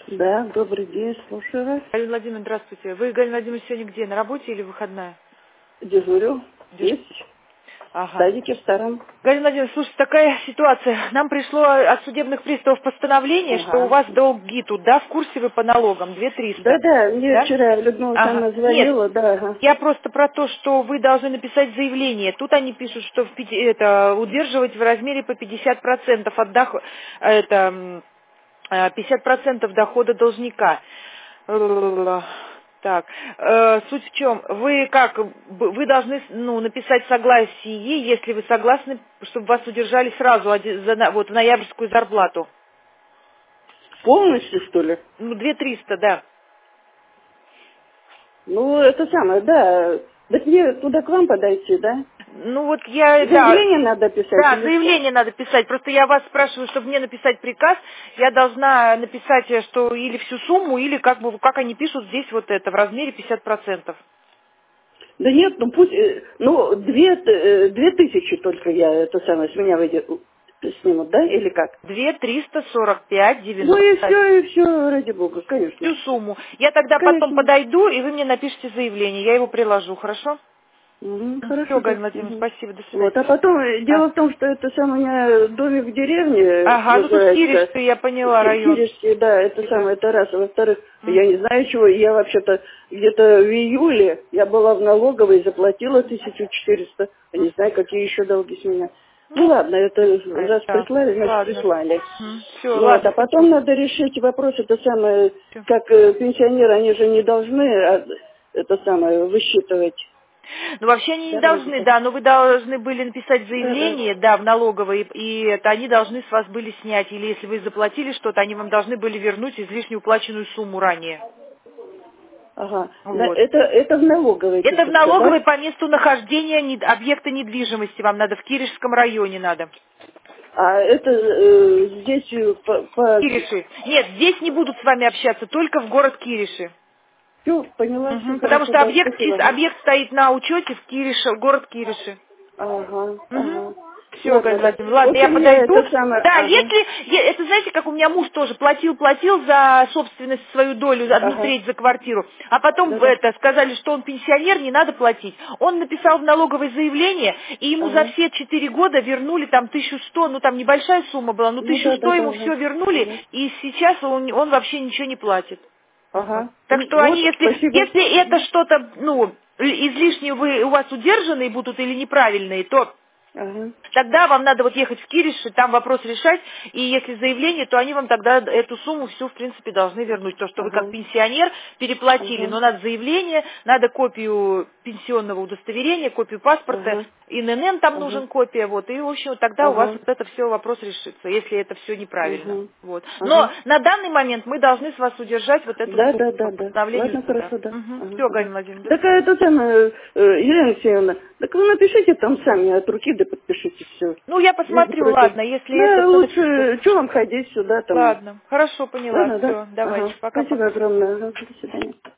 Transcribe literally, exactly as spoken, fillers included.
Да, добрый день, слушаю вас. Галина Владимировна, здравствуйте. Вы, Галина Владимировна, сегодня где? На работе или выходная? Дежурю. Дежурите? Есть. В Ага. садике старом. Галина Владимировна, слушайте, такая ситуация. Нам пришло от судебных приставов постановление, что у Ага. вас долги тут, да, в курсе вы по налогам, две тысячи триста, Да-да, мне да? вчера Людмила Ага. Александровна Нет, звонила, да, ага. я просто про то, что вы должны написать заявление. Тут они пишут, что в пяти- это, удерживать в размере по пятьдесят процентов от доход, это, м, э, пятьдесят процентов дохода должника. Так, э, суть в чем? Вы как, б- вы должны ну, написать согласие, если вы согласны, чтобы вас удержали сразу оди- за на- вот, в ноябрьскую зарплату. Полностью, что ли? Ну, две тысячи триста, да. Ну, это самое, да. Так мне туда к вам подойти, да? Ну вот я, да, Заявление надо писать да, или что? заявление надо писать. Просто я вас спрашиваю, чтобы мне написать приказ, я должна написать, э, что или всю сумму, или как бы, как они пишут здесь вот это, в размере пятьдесят процентов. Да нет, ну пусть, э, ну, две, э, две тысячи только я, это самое, с меня выйдет, э, снимут, да, или как? Две триста сорок пять Ну и девяносто. все, и все, ради бога, конечно. Всю сумму. Я тогда потом Конечно. подойду, и вы мне напишите заявление, я его приложу, хорошо? Мгм, Все, хорошо, да. Галина Владимировна, Мгм. спасибо, до свидания. Вот, а потом, э, А. дело в том, что это сам у меня домик в деревне Ага, ну тут называется, Киришский, я поняла, Ки- район. Киришский, да, это Да. самое, это раз. А во-вторых, М. я не знаю чего, я вообще-то где-то в июле, я была в налоговой, заплатила тысячу четыреста, я не знаю, какие еще долги с меня. Ну Ну, ладно, это раз так, прислали, значит ладно. прислали. Все, Ну вот, а ладно, потом надо решить вопрос, это самое, всё. как э, пенсионеры, они же не должны а, это самое высчитывать Ну, вообще они не должны, дороги-то. да, но вы должны были написать Да-да. заявление, да, в налоговой, и это они должны с вас были снять, или если вы заплатили что-то, они вам должны были вернуть излишне уплаченную сумму ранее. Ага. Да, Вот. это, это в налоговой Это в пишется, налоговой да? по месту нахождения не- объекта недвижимости, вам надо в Киришском районе надо. А это э, здесь э, по, по... Кириши. Нет, здесь не будут с вами общаться, только в город Кириши. Все, поняла, все Мгм, потому хорошо, что да, объект, чис- спасибо. объект стоит на учете в Кирише, город Кириши. Ага, Угу. ага. Все, Ладно, Галина да. Владимировна, В ладно, я общем, я подойду. это самое... Да, Ага, если, е- это знаете, как у меня муж тоже платил-платил за собственность свою долю, одну ага. треть за квартиру, а потом Да-да. это сказали, что он пенсионер, не надо платить. Он написал в налоговое заявление, и ему за Ага. все четыре года вернули там тысячу сто, ну там небольшая сумма была, ну Ну тысячу да, да, сто да, ему ага. все вернули, Ага. и сейчас он, он вообще ничего не платит. Вот. Ага. Так Ну, что вот, они, если, спасибо. если это Мгм. что-то, ну, излишнее вы, у вас удержанные будут или неправильные, то Ага. тогда вам надо вот ехать в Кириши, там вопрос решать, и если заявление, то они вам тогда эту сумму всю, в принципе, должны вернуть. То, что вы как Ага. пенсионер переплатили, Ага. но надо заявление, надо копию пенсионного удостоверения, копию паспорта, Ага. и эн эн эн там Ага. нужен копия, вот, и, в общем, тогда у вас Ага. вот это все вопрос решится, если это все неправильно. Ага. Вот. Но Ага. на данный момент мы должны с вас удержать вот эту Да, сумму да, по да, да. постановлению Ладно, суда. хорошо, да. Угу. Ага, Все, ага. Галина Владимировна, до Так а свидания. это самое, э, Елена Алексеевна, так вы напишите там сами от руки, да подпишите все. Ну, я Я не посмотрю, против. ладно, если это, Да, то лучше, что вам ходить сюда там. ладно, хорошо, поняла, Ладно, да? все, давайте, Ага. пока-пока. Спасибо огромное. Ага, до свидания.